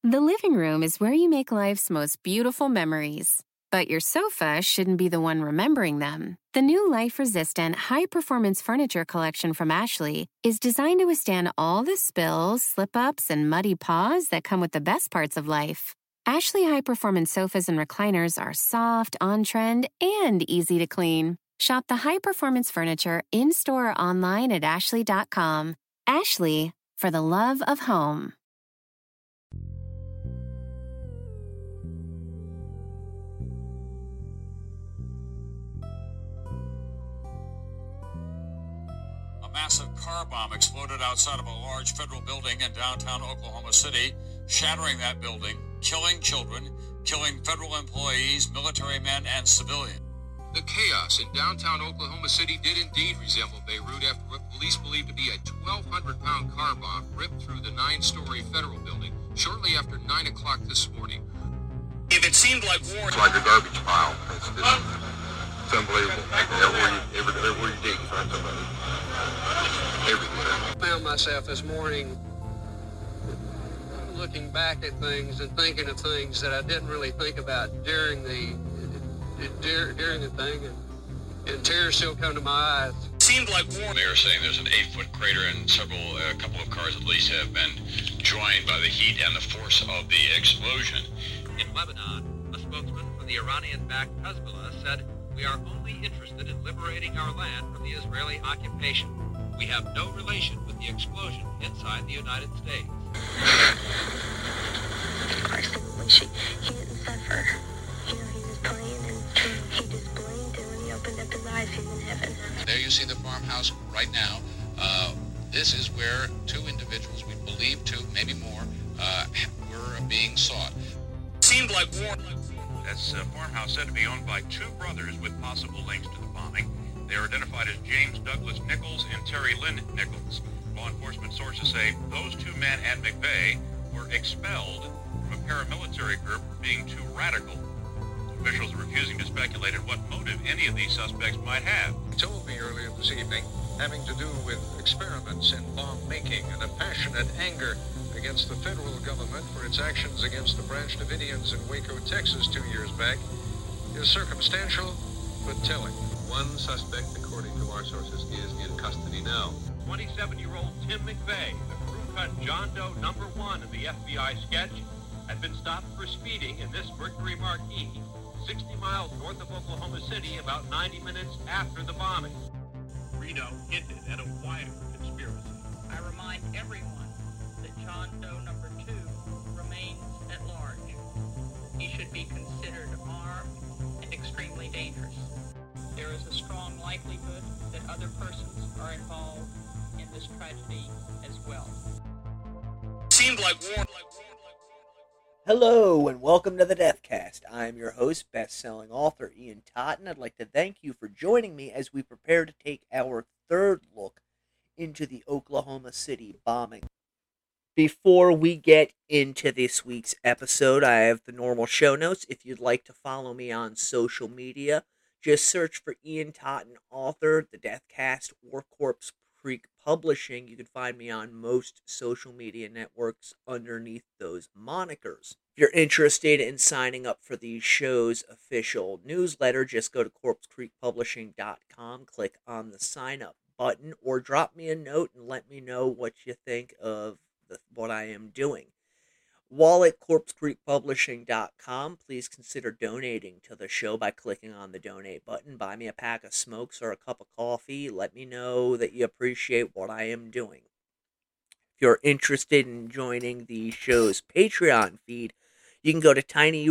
The living room is where you make life's most beautiful memories. But your sofa shouldn't be the one remembering them. The new life-resistant, high-performance furniture collection from Ashley is designed to withstand all the spills, slip-ups, and muddy paws that come with the best parts of life. Ashley high-performance sofas and recliners are soft, on-trend, and easy to clean. Shop the high-performance furniture in-store or online at ashley.com. Ashley, for the love of home. A massive car bomb exploded outside of a large federal building in downtown Oklahoma City, shattering that building, killing children, killing federal employees, military men, and civilians. The chaos in downtown Oklahoma City did indeed resemble Beirut after what police believe to be a 1,200-pound car bomb ripped through the 9-story federal building shortly after 9 o'clock this morning. If it seemed like war... It's like a garbage pile. It's unbelievable. Everywhere you dig, you find somebody. Everywhere. I found myself this morning looking back at things and thinking of things that I didn't really think about during the thing, and tears still come to my eyes. Seemed like war. They are saying there's an 8-foot crater and a couple of cars at least have been joined by the heat and the force of the explosion. In Lebanon, a spokesman for the Iranian-backed Hezbollah said, "We are only interested in liberating our land from the Israeli occupation. We have no relation with the explosion inside the United States." Of course, he didn't suffer. He was playing and he just blinked, and when he opened up his eyes, he was in heaven. There you see the farmhouse right now. This is where 2 individuals, we believe 2, maybe more, were being sought. Seemed like war. This farmhouse said to be owned by 2 brothers with possible links to the bombing. They are identified as James Douglas Nichols and Terry Lynn Nichols. Law enforcement sources say those 2 men and McVeigh were expelled from a paramilitary group for being too radical. Officials are refusing to speculate at what motive any of these suspects might have. He told me earlier this evening, having to do with experiments in bomb making and a passionate anger against the federal government for its actions against the Branch Davidians in Waco, Texas 2 years back, is circumstantial but telling. One suspect, according to our sources, is in custody now. 27-year-old Tim McVeigh, the crew-cut John Doe number 1 in the FBI sketch, had been stopped for speeding in this Mercury Marquis, 60 miles north of Oklahoma City, about 90 minutes after the bombing. Reno hinted at a wider conspiracy. I remind everyone that John Doe number 2 remains at large. He should be considered armed and extremely dangerous. There is a strong likelihood that other persons are involved in this tragedy as well. Seemed like war. Hello and welcome to the Deathcast. I am your host, best-selling author Ian Totten. I'd like to thank you for joining me as we prepare to take our 3rd look into the Oklahoma City bombing. Before we get into this week's episode, I have the normal show notes. If you'd like to follow me on social media, just search for Ian Totten, author, the Deathcast, or Corpse Creek Publishing. You can find me on most social media networks underneath those monikers. If you're interested in signing up for the show's official newsletter, just go to corpsecreekpublishing.com, click on the sign up button, or drop me a note and let me know what you think of what I am doing. While at corpsecreekpublishing.com, please consider donating to the show by clicking on the donate button. Buy me a pack of smokes or a cup of coffee. Let me know that you appreciate what I am doing. If you're interested in joining the show's Patreon feed, you can go to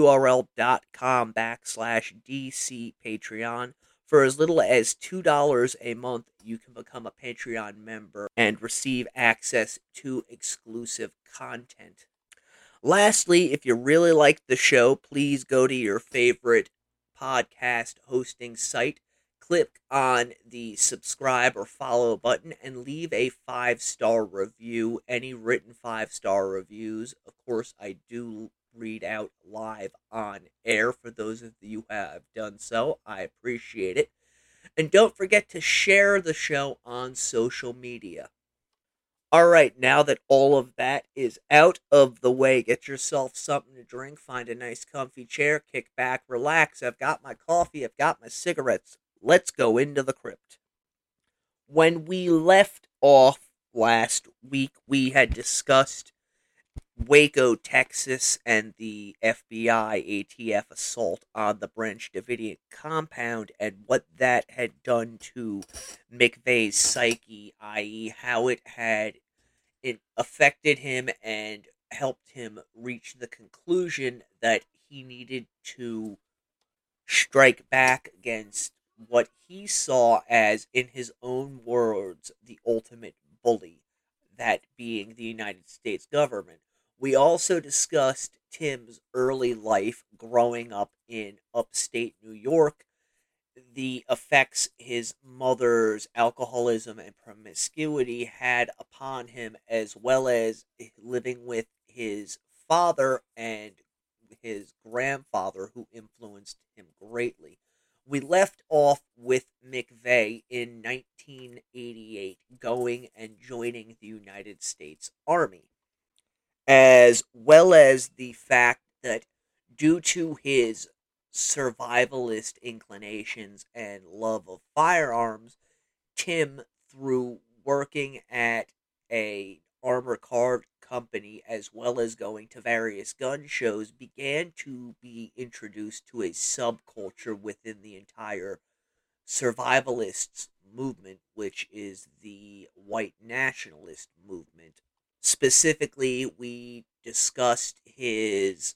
tinyurl.com/DCPatreon. For as little as $2 a month, you can become a Patreon member and receive access to exclusive content. Lastly, if you really like the show, please go to your favorite podcast hosting site, click on the subscribe or follow button, and leave a 5-star review. Any written 5-star reviews, of course, I do read out live on air. For those of you who have done so, I appreciate it. And don't forget to share the show on social media. Alright, now that all of that is out of the way, get yourself something to drink, find a nice comfy chair, kick back, relax. I've got my coffee, I've got my cigarettes. Let's go into the crypt. When we left off last week, we had discussed Waco, Texas, and the FBI ATF assault on the Branch Davidian compound and what that had done to McVeigh's psyche, i.e., how it had affected him and helped him reach the conclusion that he needed to strike back against what he saw as, in his own words, the ultimate bully, that being the United States government. We also discussed Tim's early life growing up in upstate New York, the effects his mother's alcoholism and promiscuity had upon him, as well as living with his father and his grandfather, who influenced him greatly. We left off with McVeigh in 1988 going and joining the United States Army, as well as the fact that due to his survivalist inclinations and love of firearms, Tim, through working at a armor car company as well as going to various gun shows, began to be introduced to a subculture within the entire survivalist movement, which is the white nationalist movement. Specifically, we discussed his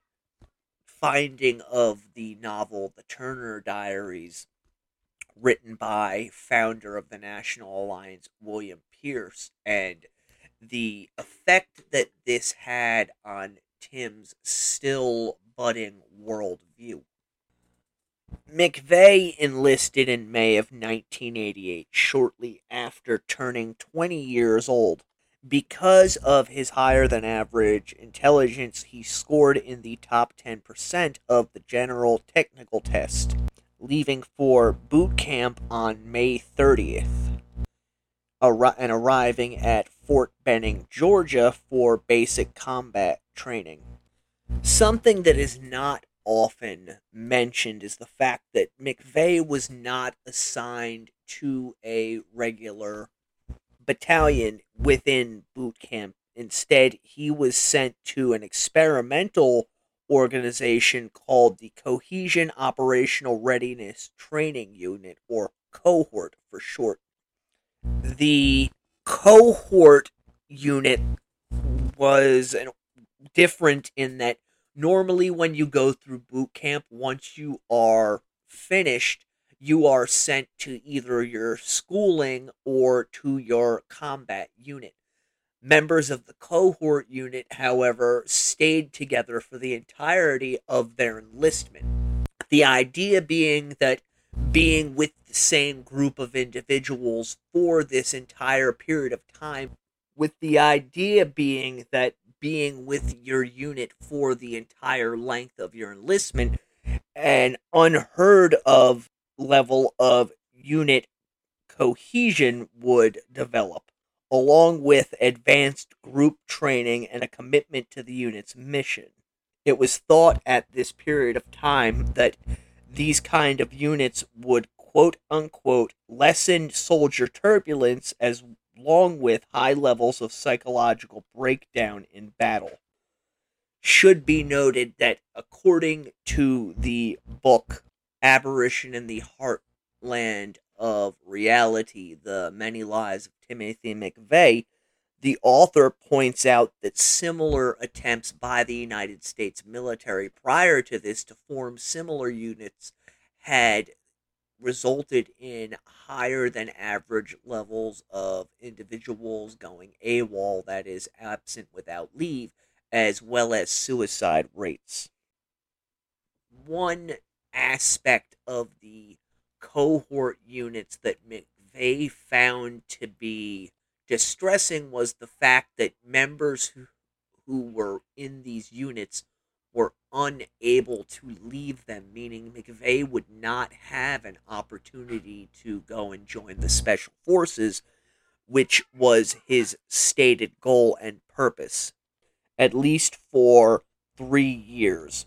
finding of the novel The Turner Diaries, written by founder of the National Alliance, William Pierce, and the effect that this had on Tim's still budding worldview. McVeigh enlisted in May of 1988, shortly after turning 20 years old. Because of his higher-than-average intelligence, he scored in the top 10% of the General Technical Test, leaving for boot camp on May 30th, and arriving at Fort Benning, Georgia, for basic combat training. Something that is not often mentioned is the fact that McVeigh was not assigned to a regular battalion within boot camp. Instead, he was sent to an experimental organization called the Cohesion Operational Readiness Training Unit, or cohort for short. The cohort unit was different in that normally when you go through boot camp, once you are finished, you are sent to either your schooling or to your combat unit. Members of the cohort unit, however, stayed together for the entirety of their enlistment. The idea being that being with the same group of individuals for this entire period of time, with the idea being that being with your unit for the entire length of your enlistment, an unheard of level of unit cohesion would develop, along with advanced group training and a commitment to the unit's mission. It was thought at this period of time that these kind of units would quote-unquote lessen soldier turbulence as along with high levels of psychological breakdown in battle. Should be noted that according to the book Apparition in the Heartland of Reality, The Many Lives of Timothy McVeigh, the author points out that similar attempts by the United States military prior to this to form similar units had resulted in higher than average levels of individuals going AWOL, that is, absent without leave, as well as suicide rates. One aspect of the cohort units that McVeigh found to be distressing was the fact that members who were in these units were unable to leave them, meaning McVeigh would not have an opportunity to go and join the Special Forces, which was his stated goal and purpose, at least for 3 years.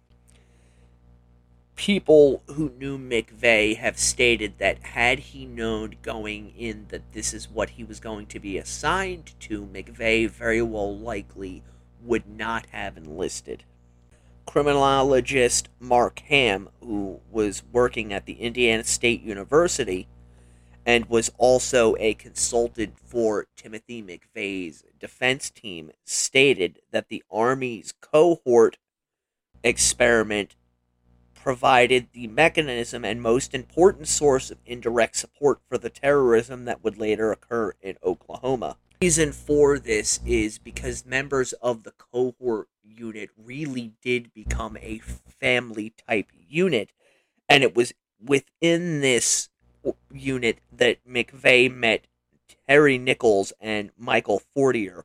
People who knew McVeigh have stated that had he known going in that this is what he was going to be assigned to, McVeigh very well likely would not have enlisted. Criminologist Mark Ham, who was working at the Indiana State University and was also a consultant for Timothy McVeigh's defense team, stated that the Army's cohort experiment provided the mechanism and most important source of indirect support for the terrorism that would later occur in Oklahoma. The reason for this is because members of the cohort unit really did become a family-type unit, and it was within this unit that McVeigh met Terry Nichols and Michael Fortier,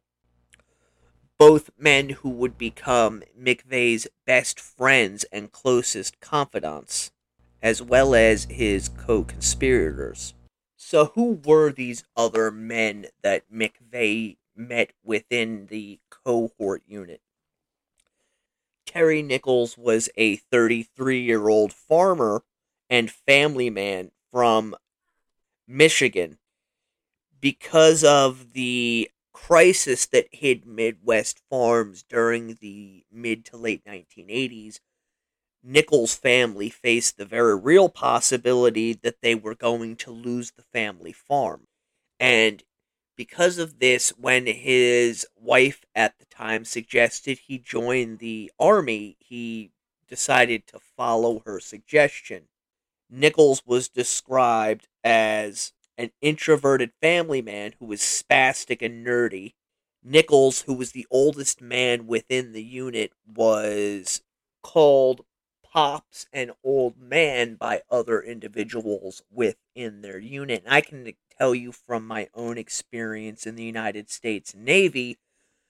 both men who would become McVeigh's best friends and closest confidants, as well as his co-conspirators. So who were these other men that McVeigh met within the cohort unit? Terry Nichols was a 33-year-old farmer and family man from Michigan. Because of the crisis that hit Midwest farms during the mid to late 1980s, Nichols' family faced the very real possibility that they were going to lose the family farm. And because of this, when his wife at the time suggested he join the Army, he decided to follow her suggestion. Nichols was described as an introverted family man who was spastic and nerdy. Nichols, who was the oldest man within the unit, was called Pops and Old Man by other individuals within their unit. And I can tell you from my own experience in the United States Navy,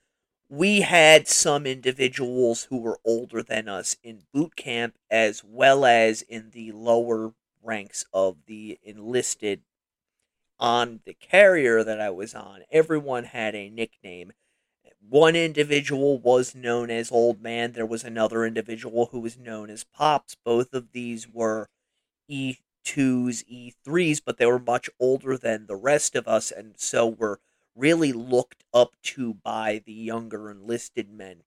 we had some individuals who were older than us in boot camp, as well as in the lower ranks of the enlisted. On the carrier that I was on, everyone had a nickname. One individual was known as Old Man. There was another individual who was known as Pops. Both of these were E2s, E3s, but they were much older than the rest of us, and so were really looked up to by the younger enlisted men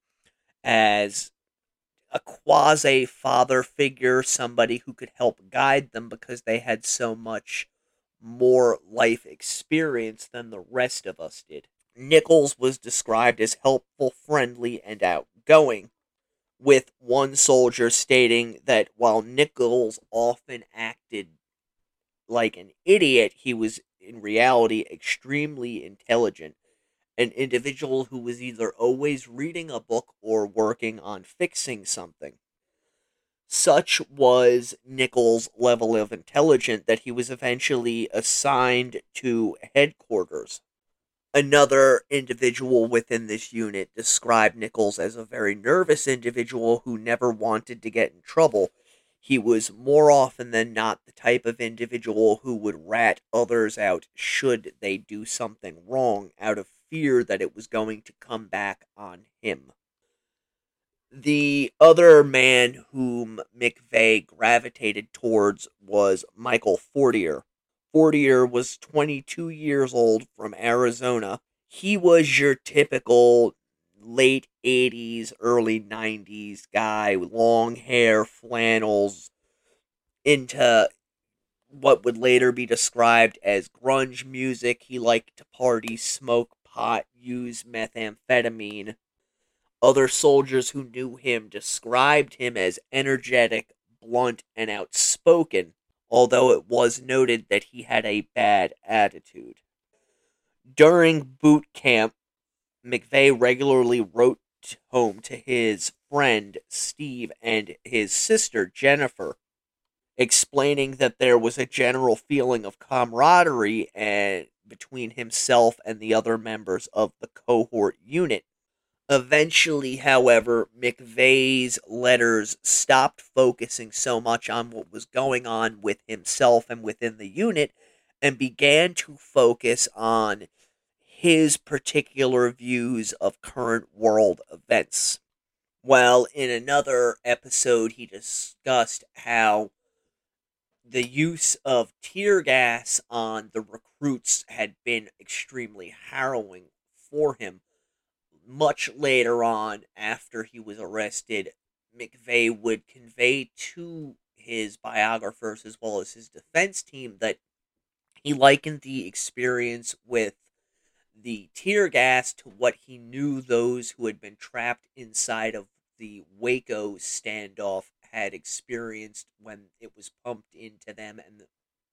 as a quasi-father figure, somebody who could help guide them because they had so much more life experience than the rest of us did. Nichols was described as helpful, friendly, and outgoing, with one soldier stating that while Nichols often acted like an idiot, he was in reality extremely intelligent, an individual who was either always reading a book or working on fixing something. Such was Nichols' level of intelligence that he was eventually assigned to headquarters. Another individual within this unit described Nichols as a very nervous individual who never wanted to get in trouble. He was more often than not the type of individual who would rat others out should they do something wrong out of fear that it was going to come back on him. The other man whom McVeigh gravitated towards was Michael Fortier. Fortier was 22 years old from Arizona. He was your typical late 80s, early 90s guy, long hair, flannels, into what would later be described as grunge music. He liked to party, smoke pot, use methamphetamine. Other soldiers who knew him described him as energetic, blunt, and outspoken, although it was noted that he had a bad attitude. During boot camp, McVeigh regularly wrote home to his friend Steve and his sister Jennifer, explaining that there was a general feeling of camaraderie between himself and the other members of the cohort unit. Eventually, however, McVeigh's letters stopped focusing so much on what was going on with himself and within the unit, and began to focus on his particular views of current world events. Well, in another episode, he discussed how the use of tear gas on the recruits had been extremely harrowing for him. Much later on, after he was arrested, McVeigh would convey to his biographers as well as his defense team that he likened the experience with the tear gas to what he knew those who had been trapped inside of the Waco standoff had experienced when it was pumped into them, and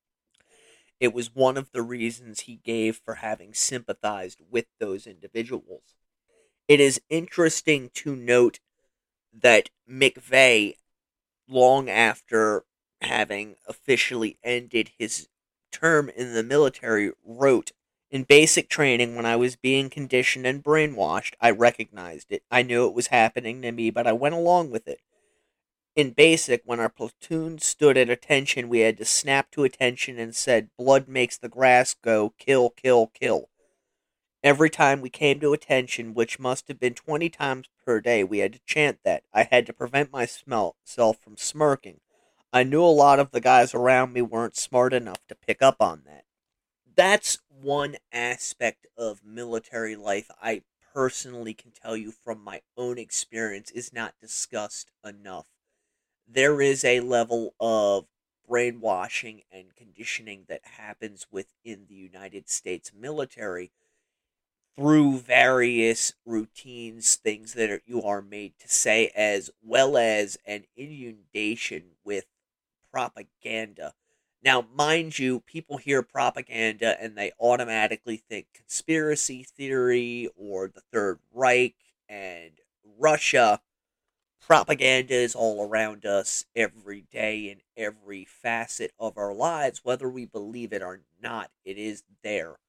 it was one of the reasons he gave for having sympathized with those individuals. It is interesting to note that McVeigh, long after having officially ended his term in the military, wrote, "In basic training, when I was being conditioned and brainwashed, I recognized it. I knew it was happening to me, but I went along with it. In basic, when our platoon stood at attention, we had to snap to attention and said, 'Blood makes the grass go, kill, kill, kill.' Every time we came to attention, which must have been 20 times per day, we had to chant that. I had to prevent myself from smirking. I knew a lot of the guys around me weren't smart enough to pick up on that." That's one aspect of military life I personally can tell you from my own experience is not discussed enough. There is a level of brainwashing and conditioning that happens within the United States military through various routines, things that you are made to say, as well as an inundation with propaganda. Now, mind you, people hear propaganda and they automatically think conspiracy theory or the Third Reich and Russia. Propaganda is all around us every day in every facet of our lives, whether we believe it or not, it is there.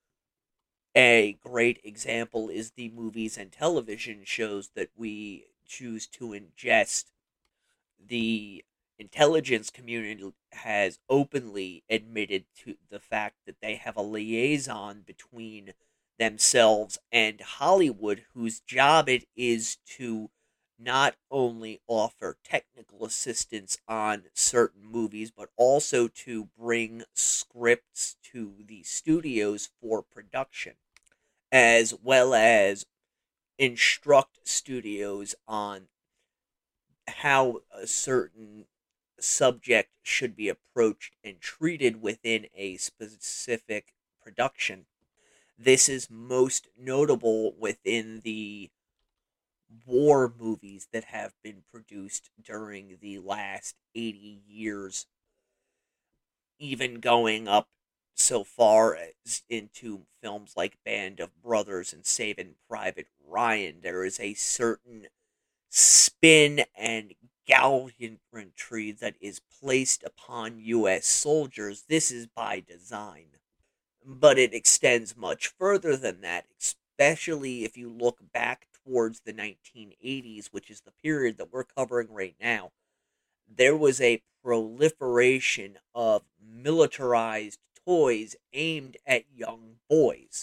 A great example is the movies and television shows that we choose to ingest. The intelligence community has openly admitted to the fact that they have a liaison between themselves and Hollywood, whose job it is to not only offer technical assistance on certain movies, but also to bring scripts to the studios for production, as well as instruct studios on how a certain subject should be approached and treated within a specific production. This is most notable within the war movies that have been produced during the last 80 years, even going up so far as into films like Band of Brothers and Saving Private Ryan. There is a certain spin and gallantry that is placed upon U.S. soldiers. This is by design. But it extends much further than that, especially if you look back towards the 1980s, which is the period that we're covering right now. There was a proliferation of militarized toys aimed at young boys.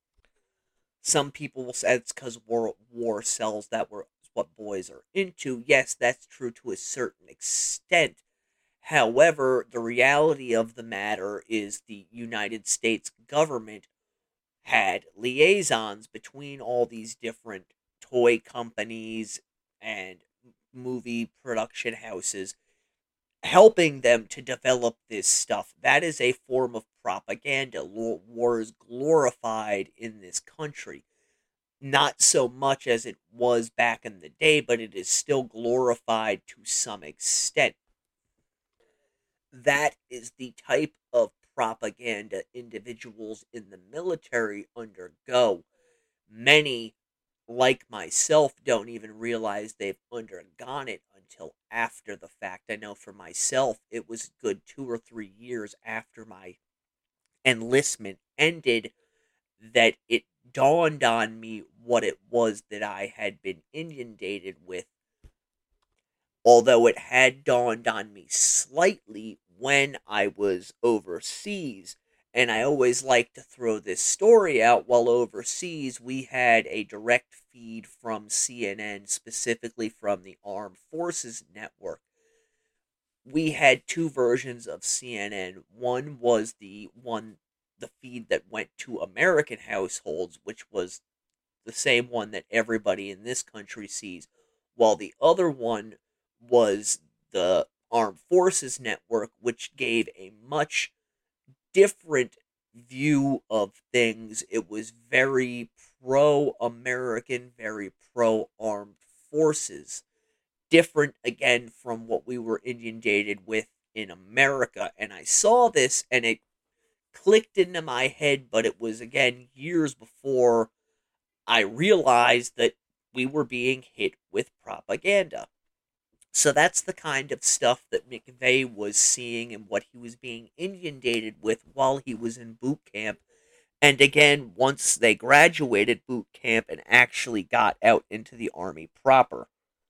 Some people will say it's because war sells, that were what boys are into. Yes, that's true to a certain extent. However, the reality of the matter is the United States government had liaisons between all these different toy companies and movie production houses, helping them to develop this stuff. That is a form of propaganda. War is glorified in this country. Not so much as it was back in the day, but it is still glorified to some extent. That is the type of propaganda individuals in the military undergo. Many, like myself, don't even realize they've undergone it until after the fact. I know for myself, it was a good 2 or 3 years after my enlistment ended that it dawned on me what it was that I had been inundated with. Although it had dawned on me slightly when I was overseas, And I always like to throw this story out. While overseas, we had a direct feed from CNN, specifically from the Armed Forces Network. We had two versions of CNN. One was the feed that went to American households, which was the same one that everybody in this country sees, while the other one was the Armed Forces Network, which gave a much different view of things. It was very pro-American, very pro-armed forces. Different, again, from what we were inundated with in America. And I saw this, and it clicked into my head, but it was, again, years before I realized that we were being hit with propaganda. So that's the kind of stuff that McVeigh was seeing and what he was being inundated with while he was in boot camp. And again, once they graduated boot camp and actually got out into the Army proper.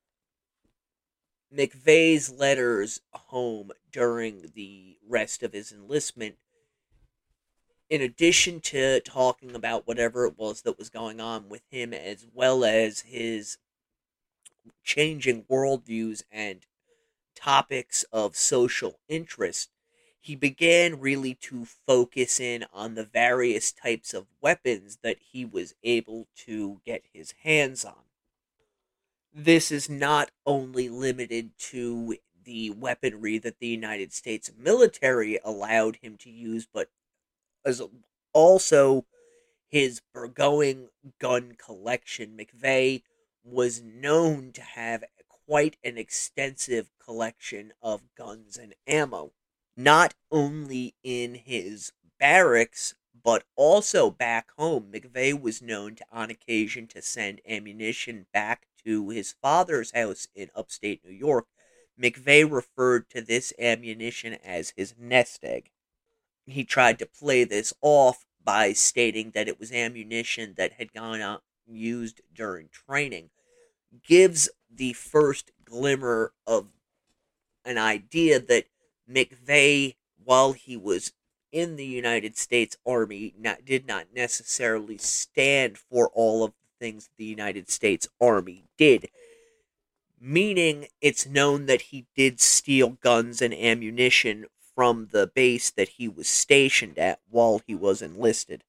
McVeigh's letters home during the rest of his enlistment, in addition to talking about whatever it was that was going on with him, as well as his changing worldviews and topics of social interest, he began really to focus in on the various types of weapons that he was able to get his hands on. This is not only limited to the weaponry that the United States military allowed him to use, but as also his burgeoning gun collection. McVeigh was known to have quite an extensive collection of guns and ammo, not only in his barracks, but also back home. McVeigh was known to, on occasion, to send ammunition back to his father's house in upstate New York. McVeigh referred to this ammunition as his nest egg. He tried to play this off by stating that it was ammunition that had gone out used during training. Gives the first glimmer of an idea that McVeigh, while he was in the United States Army, did not necessarily stand for all of the things the United States Army did. Meaning, it's known that he did steal guns and ammunition from the base that he was stationed at while he was enlisted.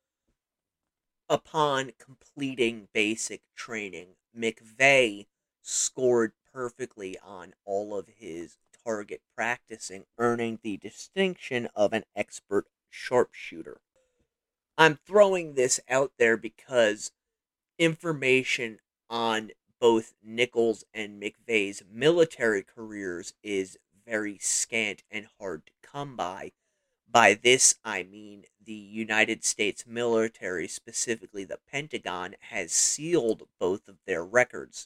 Upon completing basic training, McVeigh scored perfectly on all of his target practicing, earning the distinction of an expert sharpshooter. I'm throwing this out there because information on both Nichols and McVeigh's military careers is very scant and hard to come by. By this, I mean the United States military, specifically the Pentagon, has sealed both of their records.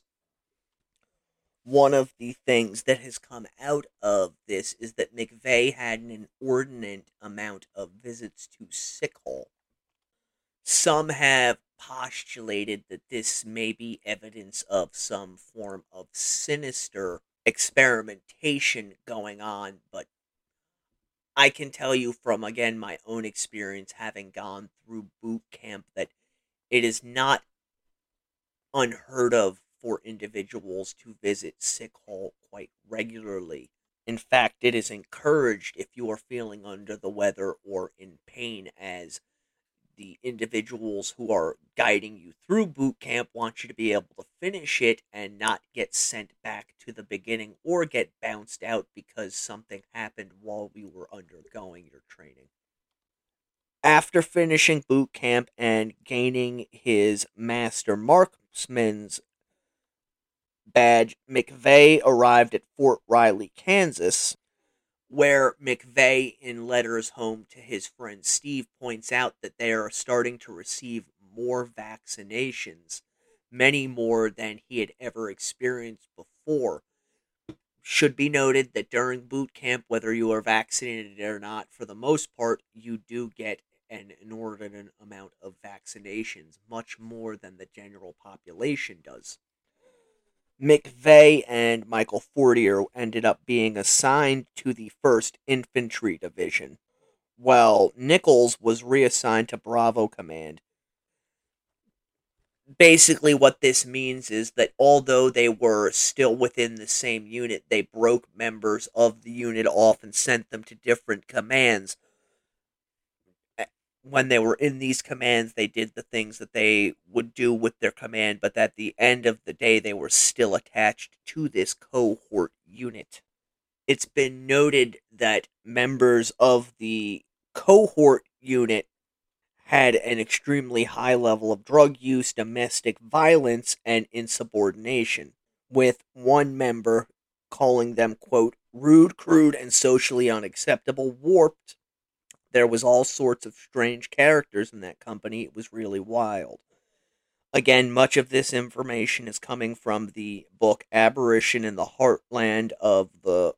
One of the things that has come out of this is that McVeigh had an inordinate amount of visits to Sick Hall. Some have postulated that this may be evidence of some form of sinister experimentation going on, but I can tell you from, again, my own experience having gone through boot camp that it is not unheard of for individuals to visit Sick Hall quite regularly. In fact, it is encouraged if you are feeling under the weather or in pain, as the individuals who are guiding you through boot camp want you to be able to finish it and not get sent back to the beginning or get bounced out because something happened while we were undergoing your training. After finishing boot camp and gaining his Master Marksman's badge, McVeigh arrived at Fort Riley, Kansas, where McVeigh, in letters home to his friend Steve, points out that they are starting to receive more vaccinations, many more than he had ever experienced before. Should be noted that during boot camp, whether you are vaccinated or not, for the most part, you do get an inordinate amount of vaccinations, much more than the general population does. McVeigh and Michael Fortier ended up being assigned to the 1st Infantry Division, Well, Nichols was reassigned to Bravo Command. Basically, what this means is that although they were still within the same unit, they broke members of the unit off and sent them to different commands. When they were in these commands, they did the things that they would do with their command, but at the end of the day, they were still attached to this cohort unit. It's been noted that members of the cohort unit had an extremely high level of drug use, domestic violence, and insubordination, with one member calling them, quote, rude, crude, and socially unacceptable, warped. There was all sorts of strange characters in that company. It was really wild. Again, much of this information is coming from the book Aberration in the Heartland of the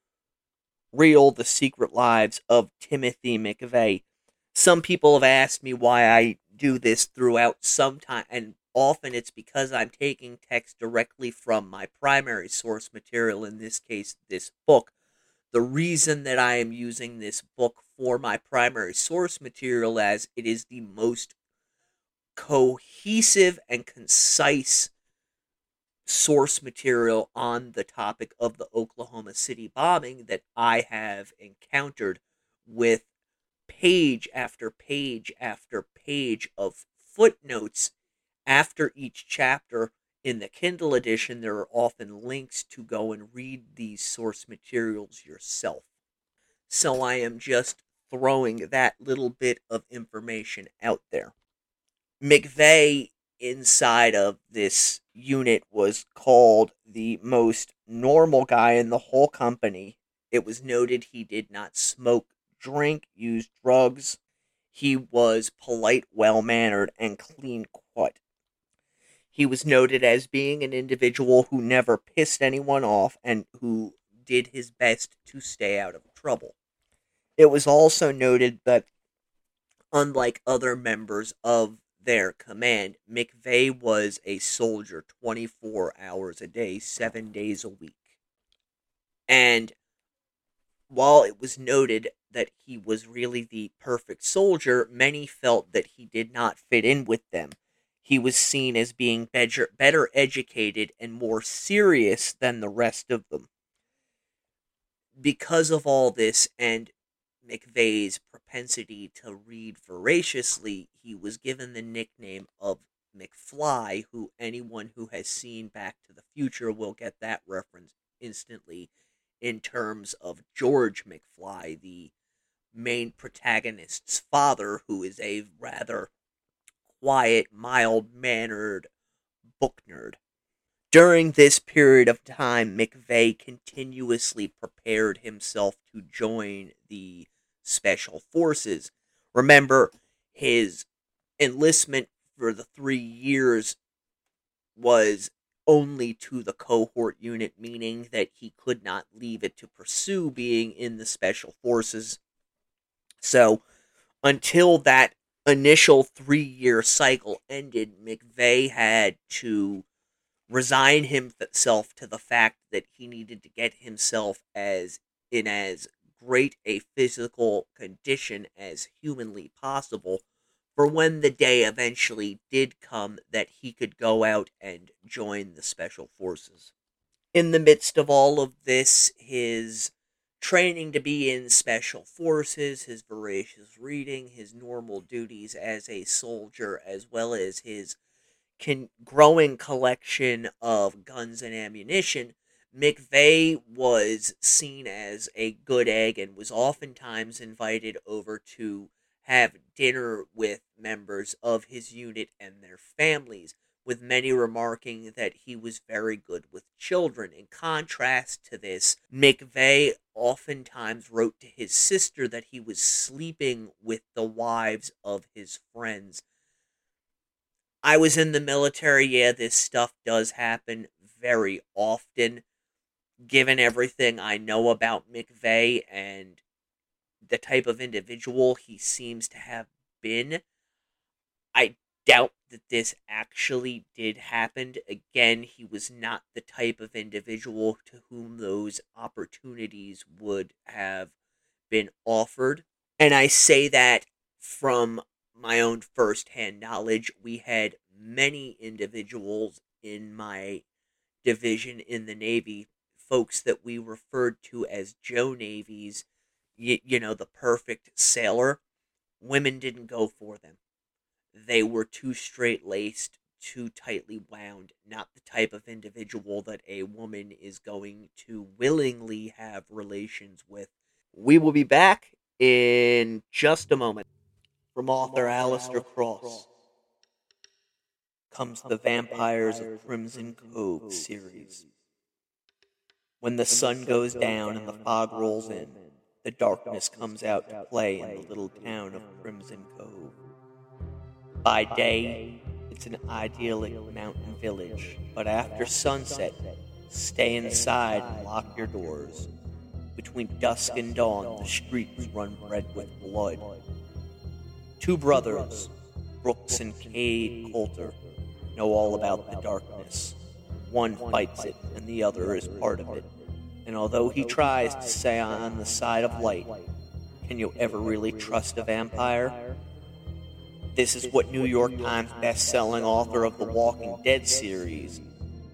Real, The Secret Lives of Timothy McVeigh. Some people have asked me why I do this throughout some time, and often it's because I'm taking text directly from my primary source material, in this case, this book. The reason that I am using this book for my primary source material, as it is the most cohesive and concise source material on the topic of the Oklahoma City bombing that I have encountered, with page after page after page of footnotes after each chapter. In the Kindle edition, there are often links to go and read these source materials yourself. So I am just throwing that little bit of information out there. McVeigh, inside of this unit, was called the most normal guy in the whole company. It was noted he did not smoke, drink, use drugs. He was polite, well-mannered, and clean-cut. He was noted as being an individual who never pissed anyone off and who did his best to stay out of trouble. It was also noted that, unlike other members of their command, McVeigh was a soldier 24 hours a day, 7 days a week. And while it was noted that he was really the perfect soldier, many felt that he did not fit in with them. He was seen as being better educated and more serious than the rest of them. Because of all this and McVeigh's propensity to read voraciously, he was given the nickname of McFly, who anyone who has seen Back to the Future will get that reference instantly, in terms of George McFly, the main protagonist's father, who is a rather quiet, mild-mannered book nerd. During this period of time, McVeigh continuously prepared himself to join the Special Forces. Remember, his enlistment for the 3 years was only to the cohort unit, meaning that he could not leave it to pursue being in the Special Forces. So, until that initial 3-year cycle ended, McVeigh had to resign himself to the fact that he needed to get himself in as great a physical condition as humanly possible for when the day eventually did come that he could go out and join the Special Forces. In the midst of all of this, his training to be in Special Forces, his voracious reading, his normal duties as a soldier, as well as his growing collection of guns and ammunition, McVeigh was seen as a good egg and was oftentimes invited over to have dinner with members of his unit and their families, with many remarking that he was very good with children. In contrast to this, McVeigh oftentimes wrote to his sister that he was sleeping with the wives of his friends. I was in the military. Yeah, this stuff does happen very often. Given everything I know about McVeigh and the type of individual he seems to have been, I doubt that this actually did happen. Again, he was not the type of individual to whom those opportunities would have been offered. And I say that from my own first-hand knowledge. We had many individuals in my division in the Navy, folks that we referred to as Joe Navies, the perfect sailor. Women didn't go for them. They were too straight-laced, too tightly wound, not the type of individual that a woman is going to willingly have relations with. We will be back in just a moment. From author Alistair Cross comes the Vampires of Crimson Cove series. When the sun goes down and the fog rolls in, the darkness comes out to play in the little town of Crimson Cove. By day, it's an idyllic mountain village, but after sunset, stay inside and lock your doors. Between dusk and dawn, the streets run red with blood. Two brothers, Brooks and Cade Coulter, know all about the darkness. One fights it, and the other is part of it. And although he tries to stay on the side of light, can you ever really trust a vampire? This is what New York Times best-selling author of the Walking Dead series,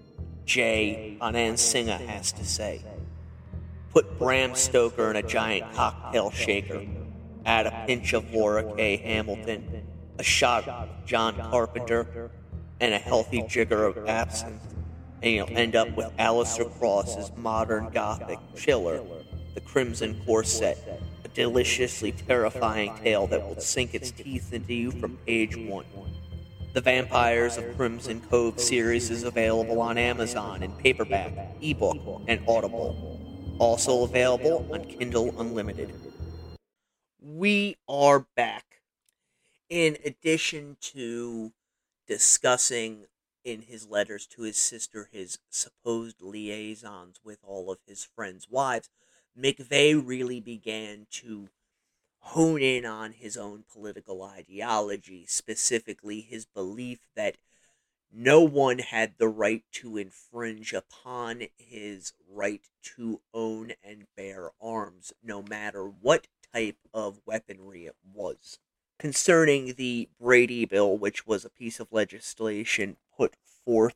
Jay Onansinga, has to say. Put Bram Stoker in a giant cocktail shaker, add a pinch of Laura K. Hamilton, a shot of John Carpenter, and a healthy jigger of absinthe, and you'll end up with Alistair Cross's modern gothic chiller, The Crimson Corset, a deliciously terrifying tale that will sink its teeth into you from page 1. The Vampires of Crimson Cove series is available on Amazon in paperback, ebook, and Audible. Also available on Kindle Unlimited. We are back. In addition to discussing in his letters to his sister his supposed liaisons with all of his friends' wives, McVeigh really began to hone in on his own political ideology, specifically his belief that no one had the right to infringe upon his right to own and bear arms, no matter what type of weaponry it was. Concerning the Brady Bill, which was a piece of legislation put forth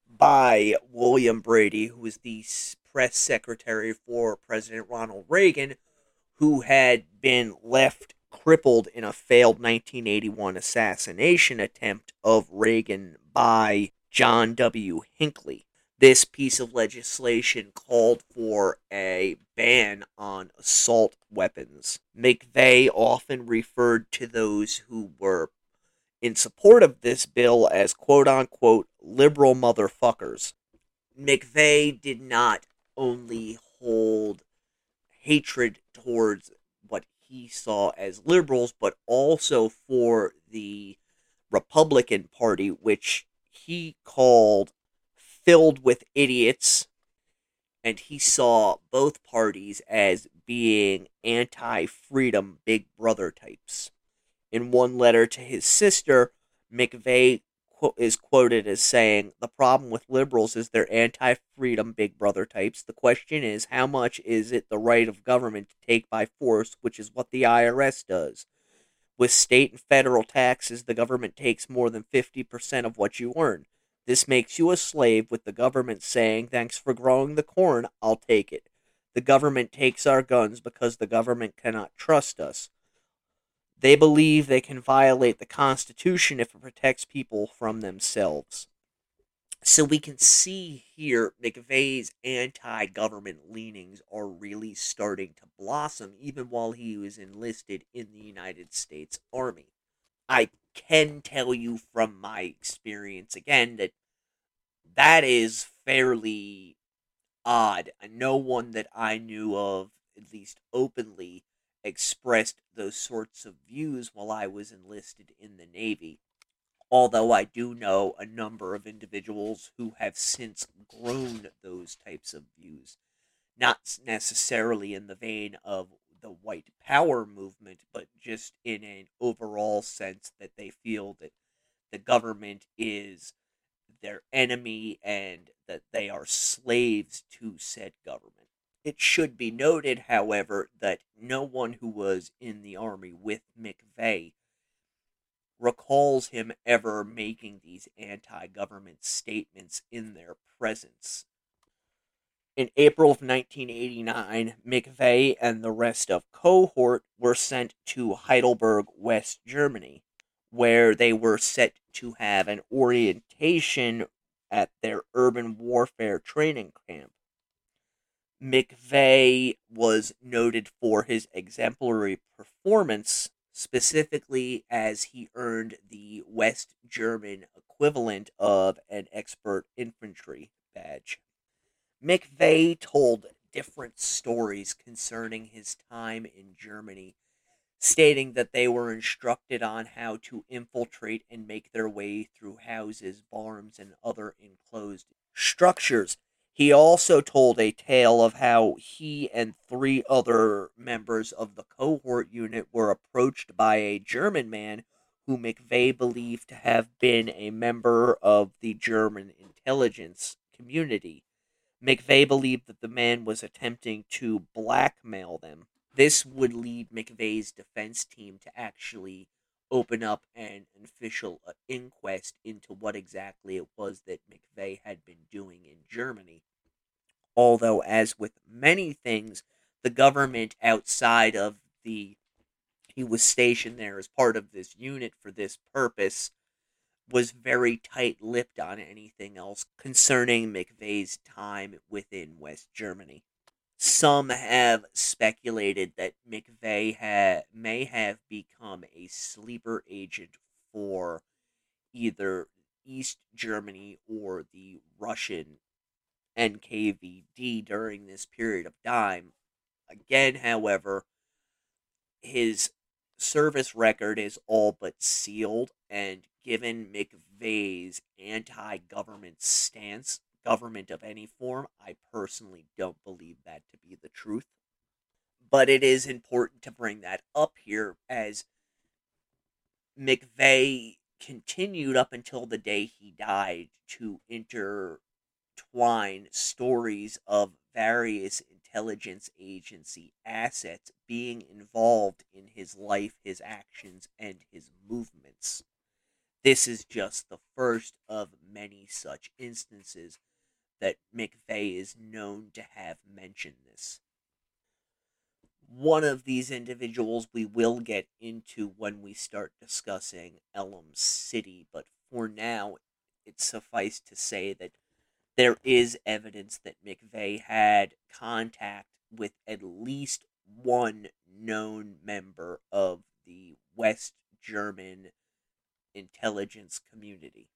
by William Brady, who was the press secretary for President Ronald Reagan, who had been left crippled in a failed 1981 assassination attempt of Reagan by John W. Hinckley. This piece of legislation called for a ban on assault weapons. McVeigh often referred to those who were in support of this bill as quote-unquote liberal motherfuckers. McVeigh did not only hold hatred towards what he saw as liberals, but also for the Republican Party, which he called filled with idiots, and he saw both parties as being anti-freedom Big Brother types. In one letter to his sister, McVeigh is quoted as saying, "The problem with liberals is they're anti-freedom Big Brother types. The question is, how much is it the right of government to take by force, which is what the IRS does? With state and federal taxes, the government takes more than 50% of what you earn. This makes you a slave, with the government saying, 'Thanks for growing the corn, I'll take it.' The government takes our guns because the government cannot trust us. They believe they can violate the Constitution if it protects people from themselves." So we can see here McVeigh's anti-government leanings are really starting to blossom, even while he was enlisted in the United States Army. I can tell you from my experience, again, that is fairly odd. No one that I knew of, at least openly, expressed those sorts of views while I was enlisted in the Navy. Although I do know a number of individuals who have since grown those types of views. Not necessarily in the vein of the white power movement, but just in an overall sense that they feel that the government is their enemy and that they are slaves to said government. It should be noted, however, that no one who was in the Army with McVeigh recalls him ever making these anti-government statements in their presence. In April of 1989, McVeigh and the rest of cohort were sent to Heidelberg, West Germany, where they were set to have an orientation at their urban warfare training camp. McVeigh was noted for his exemplary performance, specifically as he earned the West German equivalent of an expert infantry badge. McVeigh told different stories concerning his time in Germany, stating that they were instructed on how to infiltrate and make their way through houses, barns, and other enclosed structures. He also told a tale of how he and 3 other members of the cohort unit were approached by a German man who McVeigh believed to have been a member of the German intelligence community. McVeigh believed that the man was attempting to blackmail them. This would lead McVeigh's defense team to actually open up an official inquest into what exactly it was that McVeigh had been doing in Germany. Although, as with many things, the government outside of he was stationed there as part of this unit for this purpose, was very tight-lipped on anything else concerning McVeigh's time within West Germany. Some have speculated that McVeigh may have become a sleeper agent for either East Germany or the Russian NKVD during this period of time. Again, however, his service record is all but sealed, and given McVeigh's anti-government stance, government of any form, I personally don't believe that to be the truth. But it is important to bring that up here, as McVeigh continued up until the day he died to intertwine stories of various intelligence agency assets being involved in his life, his actions, and his movements. This is just the first of many such instances that McVeigh is known to have mentioned this. One of these individuals we will get into when we start discussing Elm City, but for now, it's suffice to say that there is evidence that McVeigh had contact with at least one known member of the West German intelligence community.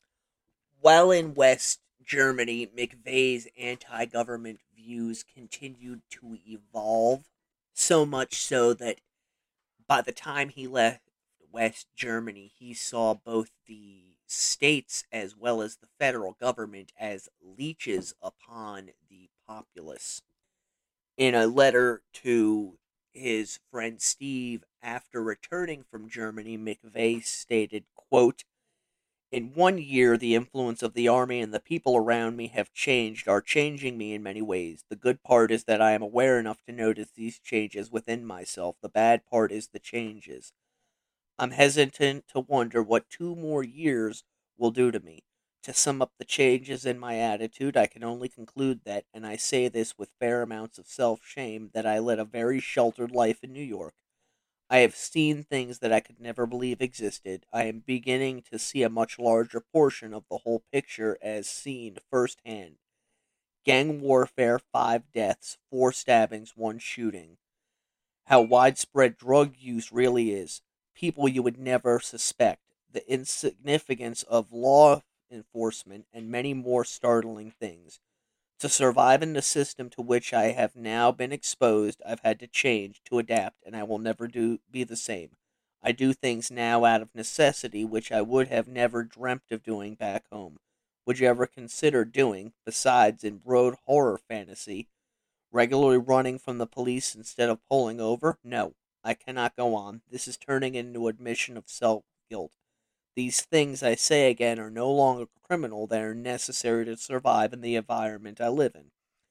While in West Germany, McVeigh's anti-government views continued to evolve, so much so that by the time he left West Germany, he saw both the states as well as the federal government as leeches upon the populace. In a letter to his friend Steve after returning from Germany, McVeigh stated, quote, "In 1 year, the influence of the army and the people around me are changing me in many ways. The good part is that I am aware enough to notice these changes within myself. The bad part is the changes. I'm hesitant to wonder what 2 more years will do to me. To sum up the changes in my attitude, I can only conclude that, and I say this with fair amounts of self-shame, that I led a very sheltered life in New York. I have seen things that I could never believe existed. I am beginning to see a much larger portion of the whole picture as seen firsthand. Gang warfare, 5 deaths, 4 stabbings, 1 shooting. How widespread drug use really is. People you would never suspect. The insignificance of law enforcement, and many more startling things. To survive in the system to which I have now been exposed, I've had to change, to adapt, and I will never be the same. I do things now out of necessity which I would have never dreamt of doing back home. Would you ever consider doing, besides in broad horror fantasy, regularly running from the police instead of pulling over? No, I cannot go on. This is turning into admission of self-guilt. These things, I say again, are no longer criminal. They are necessary to survive in the environment I live in.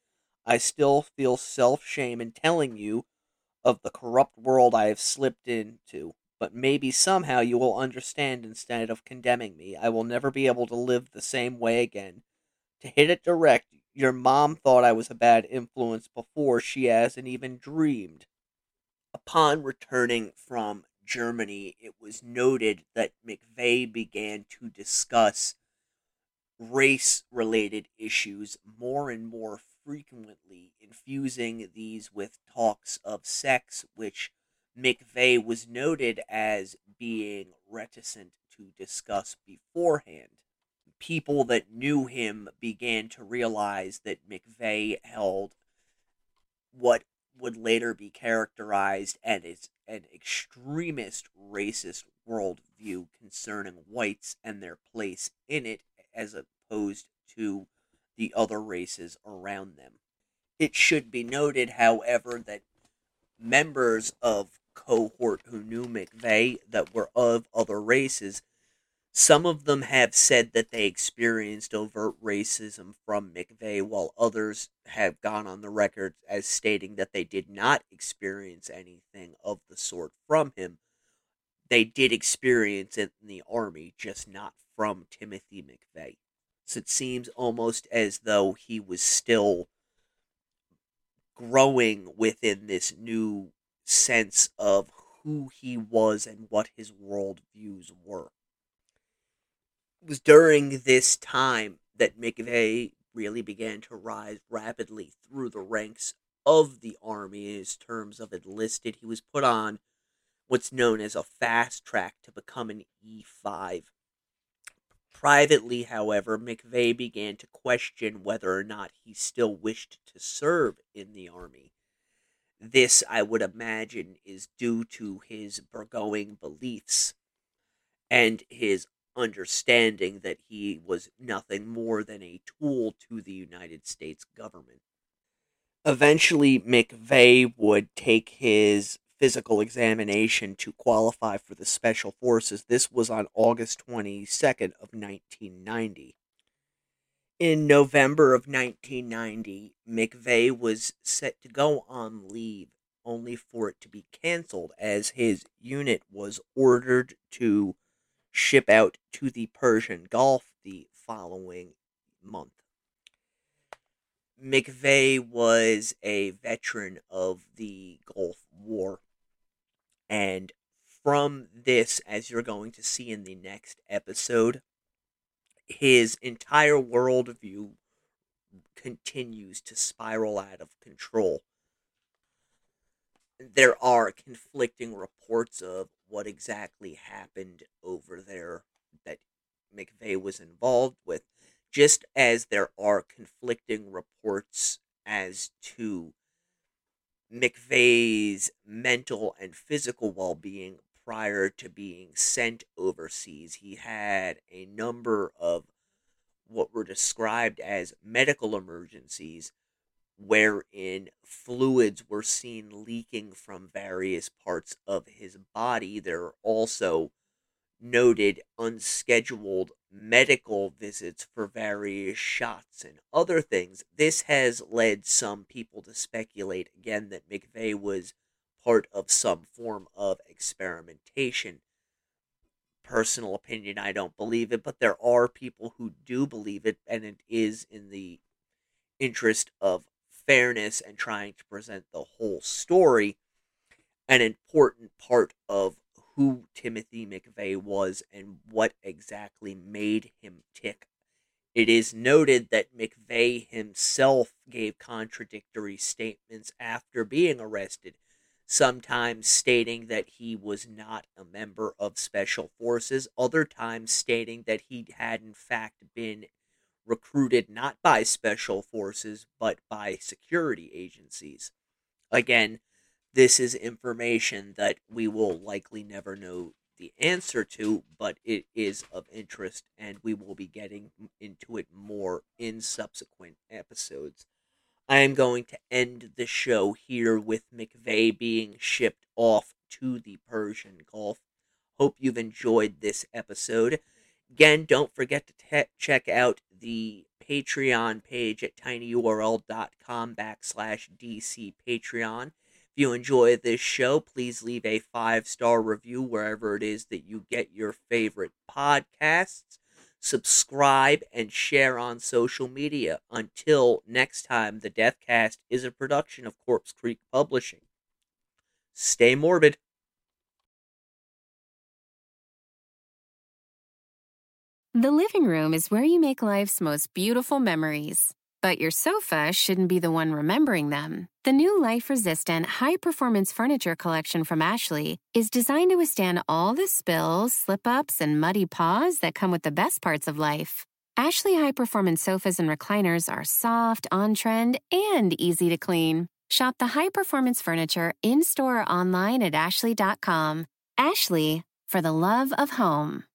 I still feel self-shame in telling you of the corrupt world I have slipped into, but maybe somehow you will understand instead of condemning me. I will never be able to live the same way again. To hit it direct, your mom thought I was a bad influence before she hasn't even dreamed. Upon returning from Germany, it was noted that McVeigh began to discuss race-related issues more and more frequently, infusing these with talks of sex, which McVeigh was noted as being reticent to discuss beforehand. People that knew him began to realize that McVeigh held what would later be characterized as an extremist racist worldview concerning whites and their place in it, as opposed to the other races around them. It should be noted, however, that members of cohort who knew McVeigh that were of other races, some of them have said that they experienced overt racism from McVeigh, while others have gone on the record as stating that they did not experience anything of the sort from him. They did experience it in the Army, just not from Timothy McVeigh. So it seems almost as though he was still growing within this new sense of who he was and what his worldviews were. It was during this time that McVeigh really began to rise rapidly through the ranks of the Army. In his terms of enlisted, he was put on what's known as a fast track to become an E5. Privately, however, McVeigh began to question whether or not he still wished to serve in the Army. This, I would imagine, is due to his burgoying beliefs and his understanding that he was nothing more than a tool to the United States government. Eventually, McVeigh would take his physical examination to qualify for the Special Forces. This was on August 22nd of 1990. In November of 1990, McVeigh was set to go on leave, only for it to be canceled as his unit was ordered to ship out to the Persian Gulf the following month. McVeigh was a veteran of the Gulf War, and from this, as you're going to see in the next episode, his entire worldview continues to spiral out of control. There are conflicting reports of what exactly happened over there that McVeigh was involved with, just as there are conflicting reports as to McVeigh's mental and physical well-being prior to being sent overseas. He had a number of what were described as medical emergencies, wherein fluids were seen leaking from various parts of his body. There are also noted unscheduled medical visits for various shots and other things. This has led some people to speculate again that McVeigh was part of some form of experimentation. Personal opinion, I don't believe it, but there are people who do believe it, and it is in the interest of fairness and trying to present the whole story, an important part of who Timothy McVeigh was and what exactly made him tick. It is noted that McVeigh himself gave contradictory statements after being arrested, sometimes stating that he was not a member of Special Forces, other times stating that he had in fact been recruited not by Special Forces, but by security agencies. Again, this is information that we will likely never know the answer to, but it is of interest, and we will be getting into it more in subsequent episodes. I am going to end the show here with McVeigh being shipped off to the Persian Gulf. Hope you've enjoyed this episode. Again, don't forget to check out the Patreon page at tinyurl.com/DC Patreon. If you enjoy this show, please leave a 5-star review wherever it is that you get your favorite podcasts. Subscribe and share on social media. Until next time, the Deathcast is a production of Corpse Creek Publishing. Stay morbid. The living room is where you make life's most beautiful memories. But your sofa shouldn't be the one remembering them. The new life-resistant, high-performance furniture collection from Ashley is designed to withstand all the spills, slip-ups, and muddy paws that come with the best parts of life. Ashley high-performance sofas and recliners are soft, on-trend, and easy to clean. Shop the high-performance furniture in-store or online at ashley.com. Ashley, for the love of home.